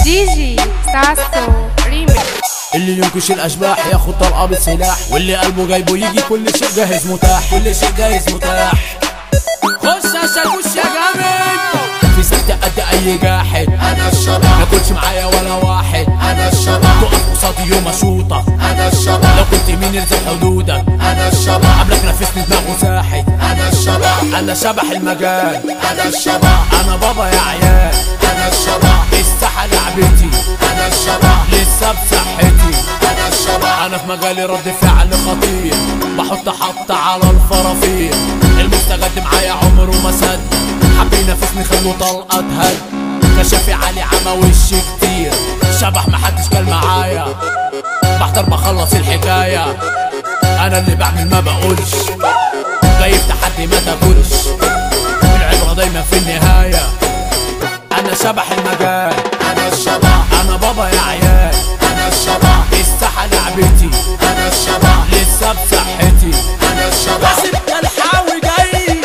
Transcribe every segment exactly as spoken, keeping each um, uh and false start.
دي جي ساسو ريميكس. اللي ينكش الاشباح ياخد طلقه بالسلاح، واللي قلبه جايبه يجي كل شيء جاهز متاح، كل شيء جاهز متاح. خش يا شاكوش يا جامد، في سكتة قد اي جاحد. انا الشبح ما كنتش معايا ولا واحد. انا الشبح تقف قصادي يوم اشوطك. انا الشبح لو كنت مين يلزم حدودك. انا الشبح قبلك نفسني دماغه ساحت. انا الشبح انا شبح المجال. انا الشبح انا بابا يا عيال. انا الشبح الساحة لعبتي. انا الشبح لسه بصحتي. انا الشبح انا في مجالي رد فعل خطير، بحط حط على الفرافير. المستجد معايا عمره ما سد، حب ينافسني خلو طلقة تهد. كشافي علي عمى وش كتير، شبح محدش كان معايا. بحضر بخلص الحكاية، انا اللي بعمل ما بقولش. جاي في تحدي ما تاكلش، العبرة دايما في النهاية. انا شبح المجال. انا الشبح انا بابا يا عيال. انا الشبح الساحة لعبتي. انا الشبح لسه بصحتي. انا الشبح ستة الحاوي جاي.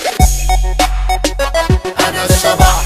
انا الشبح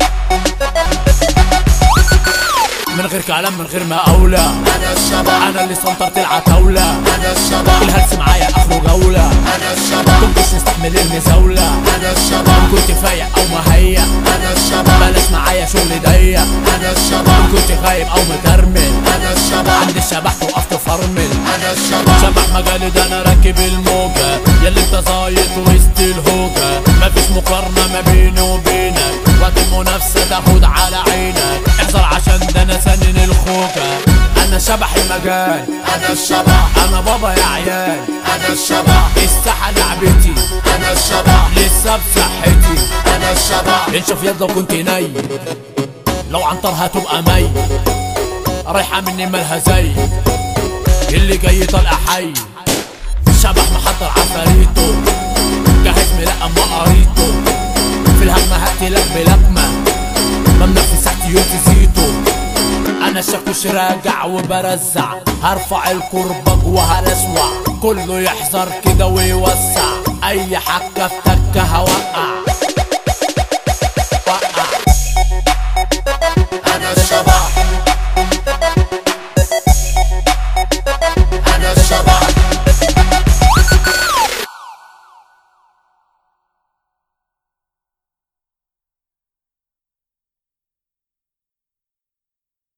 من غير كلام من غير ما اولى. انا الشبح انا اللي سنطرت العتاولة. انا الشبح الهلس معايا اخره جولة. انا الشبح كنتش نستحمل المزاولة. انا الشبح كنت فايق او مهيأ. انا الشبح بلاش معايا شغل ضيق. انا الشبح كنت غايب او مترمل. انا الشبح عند الشبح توقف تفرمل. انا الشبح شبح مجالي ده انا راكب الموجة، ياللي انت زايط وسط الهوجة. مفيش مقارنة ما بيني وبينك، وقت المنافسة تاخد على عينك. احذر عشان ده انا سنن الخوجة. انا شبح المجال. انا الشبح انا بابا يا عيال. انا الشبح الساحة لعبتي. انا الشبح لسه بصحتي. انا الشبح انشف يد لو كنت نايم، لو عنطرها تبقى مي. رايحة مني مالها زي اللي جاي طالع حي. شبح محضر عفاريته، جاهز ملقم ما قريته. في الهجمة هقتلك بلقمة، ممنوع في ساعتي يوم تزيته. انا شاكوش راجع وبرزع، هرفع الكرباج وهلسوع. كله يحذر كده ويوسع، اي حكة في تكة هوقع.